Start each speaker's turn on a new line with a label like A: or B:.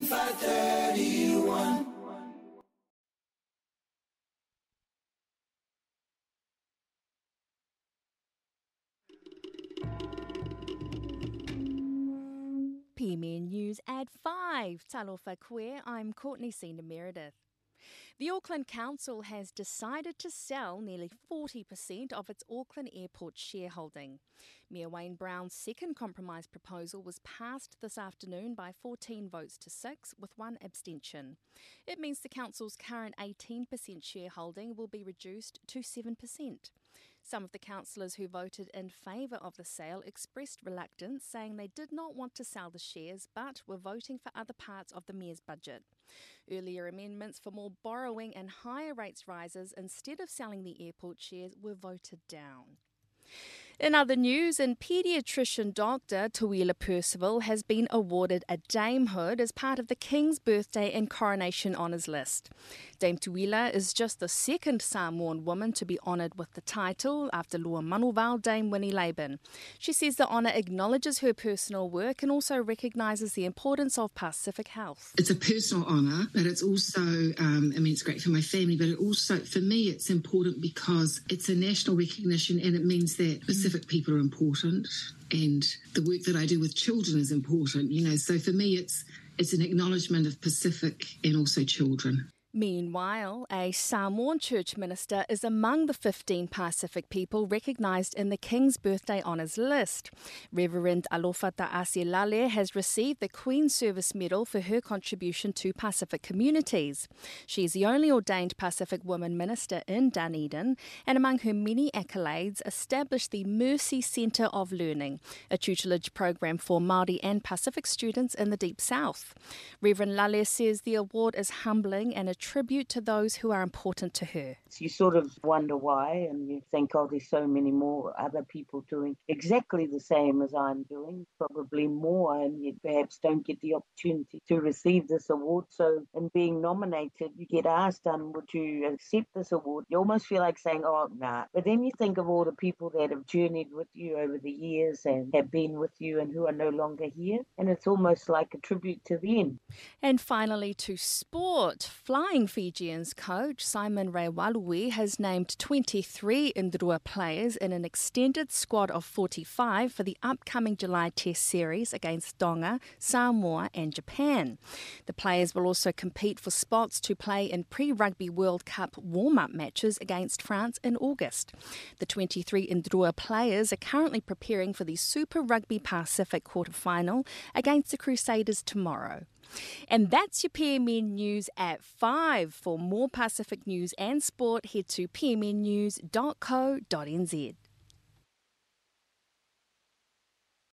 A: 531.
B: PMN News at 5. Talofa Koe, I'm Courtney Sena Meredith. The Auckland Council has decided to sell nearly 40% of its Auckland Airport shareholding. Mayor Wayne Brown's second compromise proposal was passed this afternoon by 14 votes to 6, with one abstention. It means the council's current 18% shareholding will be reduced to 7%. Some of the councillors who voted in favour of the sale expressed reluctance, saying they did not want to sell the shares but were voting for other parts of the Mayor's budget. Earlier amendments for more borrowing and higher rates rises instead of selling the airport shares were voted down. In other news, paediatrician Dr. Tawila Percival has been awarded a damehood as part of the King's Birthday and Coronation Honours list. Dame Tawila is just the second Samoan woman to be honoured with the title after Lua Manuval Dame Winnie Laban. She says the honour acknowledges her personal work and also recognises the importance of Pacific health.
C: It's a personal honour, but it's also, it's great for my family, but it also, for me, it's important because it's a national recognition and it means that Pacific people are important and the work that I do with children is important, so for me it's an acknowledgement of Pacific and also children.
B: Meanwhile, a Samoan church minister is among the 15 Pacific people recognised in the King's Birthday Honours list. Reverend Alofata Asilale has received the Queen's Service Medal for her contribution to Pacific communities. She is the only ordained Pacific woman minister in Dunedin, and among her many accolades, established the Mercy Centre of Learning, a tutelage program for Māori and Pacific students in the Deep South. Reverend Lale says the award is humbling and a tribute to those who are important to her.
D: You sort of wonder why, and you think, there's so many more other people doing exactly the same as I'm doing, probably more, and yet perhaps don't get the opportunity to receive this award. So in being nominated, you get asked, would you accept this award? You almost feel like saying, nah. But then you think of all the people that have journeyed with you over the years and have been with you and who are no longer here, and it's almost like a tribute to them.
B: And finally to sport. Flying Fijians coach Simon Raiwalui has named 23 Indrua players in an extended squad of 45 for the upcoming July Test series against Tonga, Samoa and Japan. The players will also compete for spots to play in pre-Rugby World Cup warm-up matches against France in August. The 23 Indrua players are currently preparing for the Super Rugby Pacific quarter-final against the Crusaders tomorrow. And that's your PMN News at 5. For more Pacific news and sport, head to pmnnews.co.nz.